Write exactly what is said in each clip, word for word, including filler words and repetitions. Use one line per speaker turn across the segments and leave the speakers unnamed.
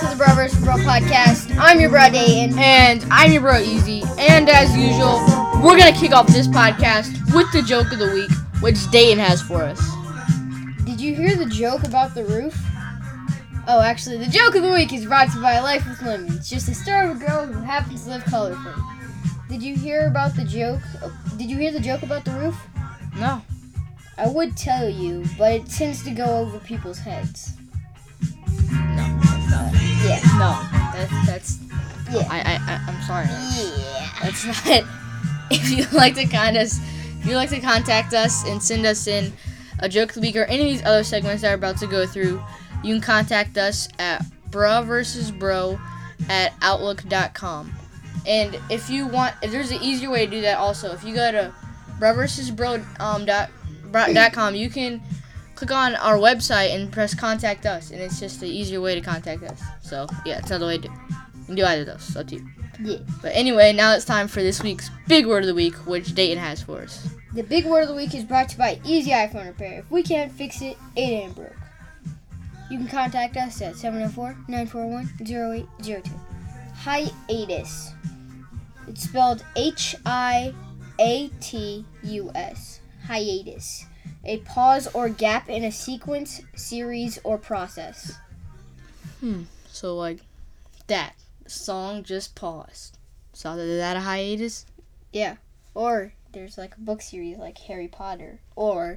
to the Bro versus. Bro podcast. I'm your bro Dayton.
And I'm your bro Easy. And as usual, we're going to kick off this podcast with the joke of the week, which Dayton has for us.
Did you hear the joke about the roof? Oh, actually, the joke of the week is brought to you by Life with Lemon. It's just a story of a girl who happens to live colorfully. Did you hear about the joke? Did you hear the joke about the roof?
No.
I would tell you, but it tends to go over people's heads.
No, that's not.
Yeah.
No, that's, that's,
Yeah.
I, I, I, I'm sorry.
Yeah.
That's not, if you'd like to kind of, if you'd like to contact us and send us in a joke of the week or any of these other segments that are about to go through, you can contact us at bro versus bro at outlook dot com. And if you want, if there's an easier way to do that also, if you go to bro versus bro um, dot, dot com, you can click on our website and press contact us, and it's just the easier way to contact us. So, yeah, it's another way to do it. You can do either of those. It's up to you.
Yeah.
But anyway, now it's time for this week's big word of the week, which Dayton has for us.
The big word of the week is brought to you by Easy iPhone Repair. If we can't fix it, it ain't broke. You can contact us at seven oh four, nine four one, oh eight oh two. Hiatus. It's spelled H I A T U S. Hiatus. A pause or gap in a sequence, series, or process.
Hmm. So, like, that. The song just paused. So, is that a hiatus?
Yeah. Or there's like a book series like Harry Potter. Or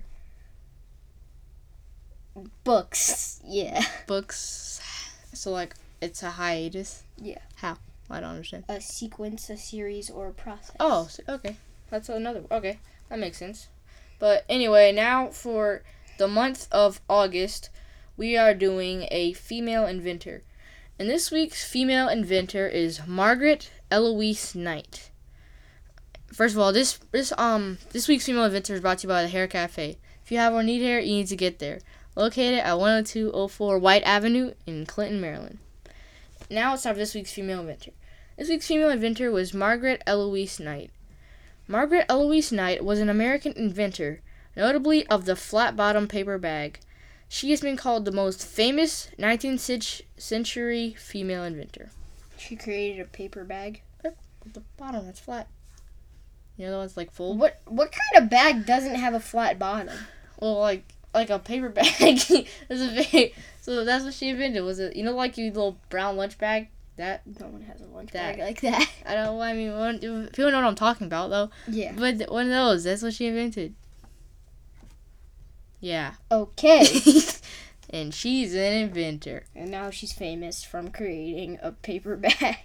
books. Yeah.
Books. So, like, it's a hiatus?
Yeah.
How? I don't understand.
A sequence, a series, or a process.
Oh, okay. That's another. Okay. That makes sense. But anyway, now for the month of August, we are doing a female inventor. And this week's female inventor is Margaret Eloise Knight. First of all, this this um this week's female inventor is brought to you by the Hair Cafe. If you have or need hair, you need to get there. Located at one oh two oh four White Avenue in Clinton, Maryland. Now it's time for this week's female inventor. This week's female inventor was Margaret Eloise Knight. Margaret Eloise Knight was an American inventor, notably of the flat-bottom paper bag. She has been called the most famous nineteenth century female inventor.
She created a paper bag.
At the bottom, that's flat. You know the one's like full?
What what kind of bag doesn't have a flat bottom?
Well, like like a paper bag. There's a big, so that's what she invented. Was it, you know, like your little brown lunch bag? That
No one has a lunch
that.
bag like that.
I don't. I mean, one, people know what I'm talking about, though.
Yeah.
But one of those. That's what she invented. Yeah.
Okay.
And she's an inventor.
And now she's famous from creating a paper bag.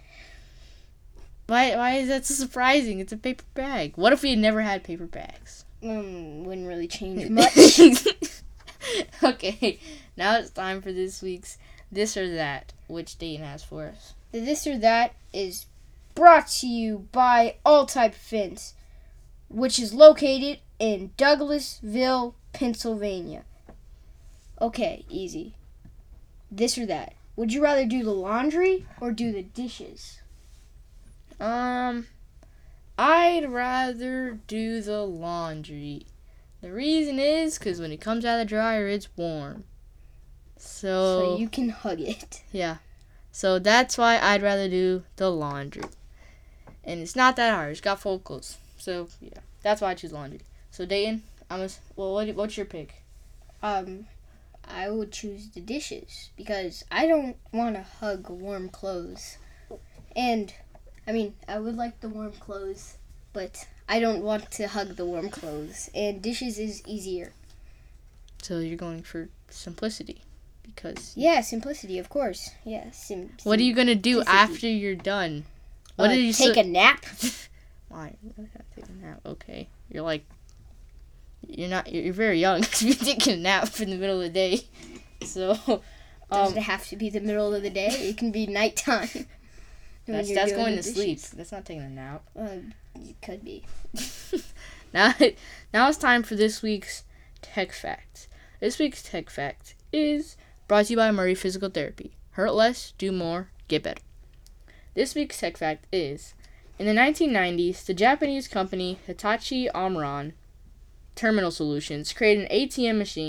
Why? Why is that so surprising? It's a paper bag. What if we had never had paper bags?
Um, wouldn't really change much.
Okay. Now it's time for this week's This or That, which Dayton has for us.
The This or That is brought to you by All Type Fence, which is located in Douglasville, Pennsylvania. Okay, easy. This or that. Would you rather do the laundry or do the dishes?
Um, I'd rather do the laundry. The reason is because when it comes out of the dryer, it's warm. So,
So you can hug it.
Yeah. So that's why I'd rather do the laundry. And it's not that hard. It's got fold clothes. So, yeah. That's why I choose laundry. So, Dayton, I'm a, well, what, what's your pick?
Um, I would choose the dishes because I don't want to hug warm clothes. And, I mean, I would like the warm clothes, but I don't want to hug the warm clothes. And dishes is easier.
So you're going for simplicity. Because
Yeah, simplicity, of course. Yeah, sim- sim-
what are you going to do
simplicity.
after you're done? What
uh,
did you
take
so-
a nap?
Why? I gotta take a nap. Okay. You're like, you're not, you're very young to be taking a nap in the middle of the day. So, um,
Doesn't have to be the middle of the day. It can be nighttime. when
that's,
you're
that's
doing
going
the
to sleep.
dishes.
That's not taking a nap.
Uh, it could be.
now, now it's time for this week's Tech Fact. This week's Tech Fact is brought to you by Murray Physical Therapy. Hurt less, do more, get better. This week's Tech Fact is, in the nineteen nineties, the Japanese company Hitachi Omron Terminal Solutions created an A T M machine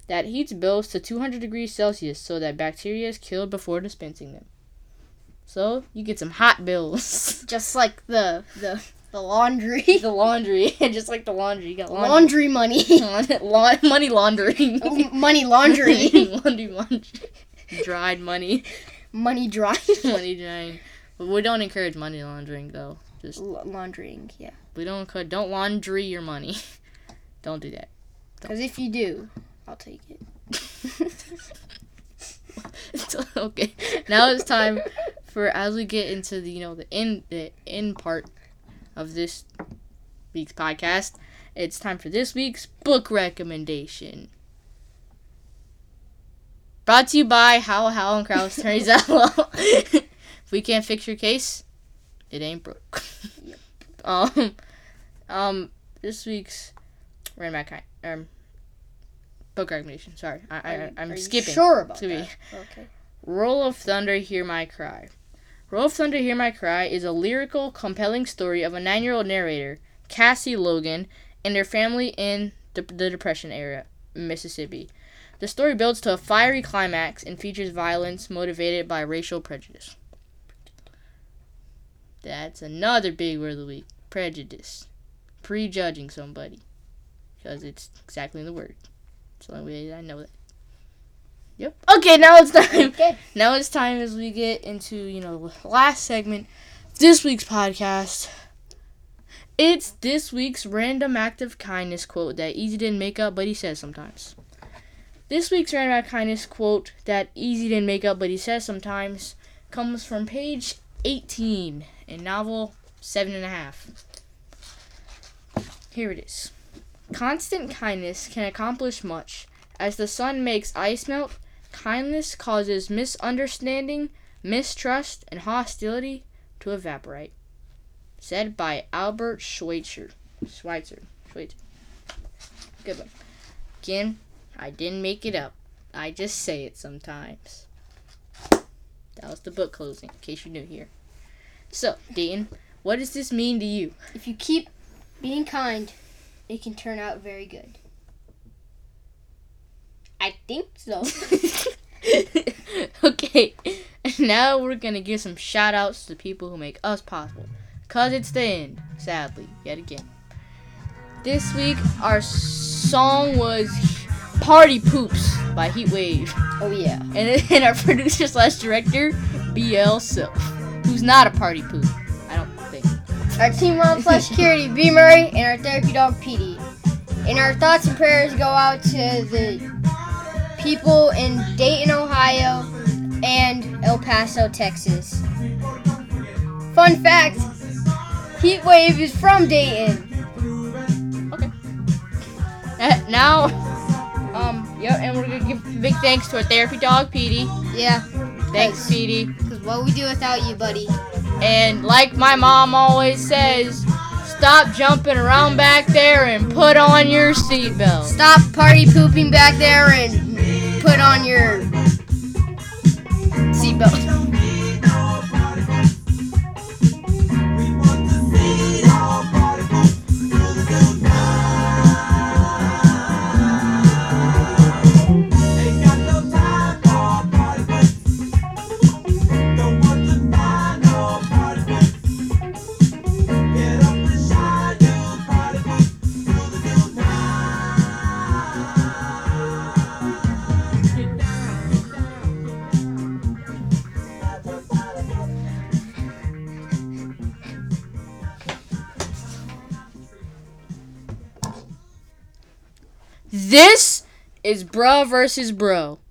that heats bills to two hundred degrees Celsius so that bacteria is killed before dispensing them. So, you get some hot bills.
Just like the the, the laundry.
The laundry. Just like the laundry. You got laundry.
Laundry money.
La- money laundering.
Oh, money laundering.
Laundry laundry. Dried money.
Money drying.
Money drying. But we don't encourage money laundering, though. Just
L- laundering, yeah.
We don't encourage, don't laundry your money. Don't do that.
Because if you do, I'll take it.
Okay. Now it's time for, as we get into the, you know, the end, the end part of this week's podcast, it's time for this week's book recommendation. Brought to you by Howell, Howell, and Krause, Attorney Zallo. If we can't fix your case, it ain't broke.
Yep.
Um, um, this week's Random Kind, um, book recommendation. Sorry, I, I,
Are,
I'm
are
skipping.
You sure about
Excuse
that?
me.
Okay.
Roll of Thunder, Hear My Cry. Roll of Thunder, Hear My Cry is a lyrical, compelling story of a nine-year-old narrator, Cassie Logan, and their family in the, the Depression era, Mississippi. The story builds to a fiery climax and features violence motivated by racial prejudice. That's another big word of the week. Prejudice. Prejudging somebody. Because it's exactly in the word. It's the only way I know that. Yep. Okay, now it's time.
Okay.
Now it's time as we get into, you know, the last segment of this week's podcast. It's this week's random act of kindness quote that Easy didn't make up, but he says sometimes. This week's random act of kindness quote that Easy didn't make up, but he says sometimes, comes from page eighteen in novel Seven and a Half. Here it is. Constant kindness can accomplish much. As the sun makes ice melt, kindness causes misunderstanding, mistrust, and hostility to evaporate. Said by Albert Schweitzer. Schweitzer. Schweitzer. Good one. Again, I didn't make it up. I just say it sometimes. That was the book closing, in case you're new here. So, Dayton, what does this mean to you?
If you keep being kind, it can turn out very good. I think so.
Okay, now we're going to give some shout outs to the people who make us possible. Because it's the end, sadly, yet again. This week, our song was Party Poops by Heatwave.
Oh, yeah.
And, and our producer slash director, B L Self, who's not a party poop, I don't think.
Our team mom slash security, B Murray, and our therapy dog, P D. And our thoughts and prayers go out to the people in Dayton, Ohio, and El Paso, Texas. Fun fact, Heatwave is from Dayton.
Okay. Uh, now, um, yep, and we're going to give big thanks to our therapy dog, P D.
Yeah.
Thanks, P D.
Because what we do without you, buddy.
And like my mom always says, stop jumping around back there and put on your seatbelt.
Stop party pooping back there and put on your seatbelt.
This is Bruh versus Bro.